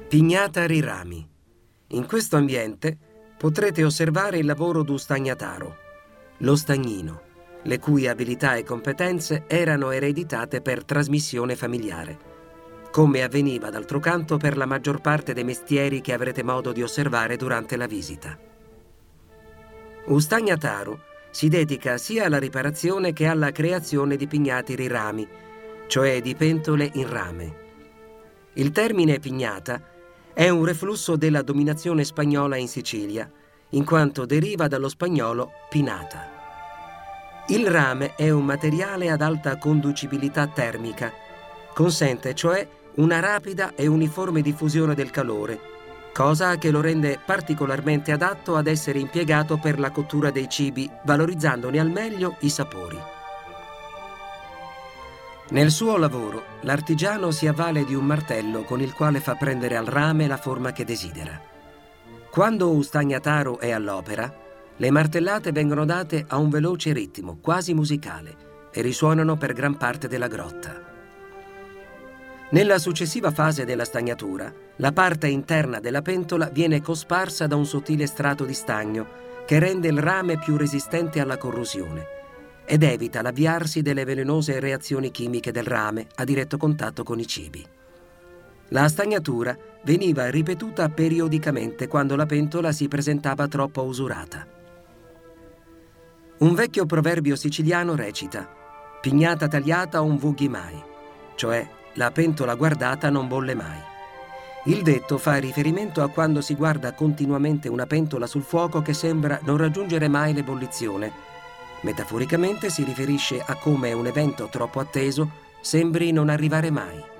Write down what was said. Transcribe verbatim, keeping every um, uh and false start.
Pignata Rirami. In questo ambiente potrete osservare il lavoro d'un stagnataro, lo stagnino, le cui abilità e competenze erano ereditate per trasmissione familiare, come avveniva d'altro canto per la maggior parte dei mestieri che avrete modo di osservare durante la visita. Un stagnataro si dedica sia alla riparazione che alla creazione di pignati rirami, cioè di pentole in rame. Il termine pignata è un reflusso della dominazione spagnola in Sicilia, in quanto deriva dallo spagnolo pinata. Il rame è un materiale ad alta conducibilità termica, consente cioè una rapida e uniforme diffusione del calore, cosa che lo rende particolarmente adatto ad essere impiegato per la cottura dei cibi, valorizzandone al meglio i sapori. Nel suo lavoro, l'artigiano si avvale di un martello con il quale fa prendere al rame la forma che desidera. Quando un stagnataro è all'opera, le martellate vengono date a un veloce ritmo, quasi musicale, e risuonano per gran parte della grotta. Nella successiva fase della stagnatura, la parte interna della pentola viene cosparsa da un sottile strato di stagno che rende il rame più resistente alla corrosione ed evita l'avviarsi delle velenose reazioni chimiche del rame a diretto contatto con i cibi. La stagnatura veniva ripetuta periodicamente quando la pentola si presentava troppo usurata. Un vecchio proverbio siciliano recita: pignata tagliata un vughi mai, cioè la pentola guardata non bolle mai. Il detto fa riferimento a quando si guarda continuamente una pentola sul fuoco che sembra non raggiungere mai l'ebollizione. Metaforicamente si riferisce a come un evento troppo atteso sembri non arrivare mai.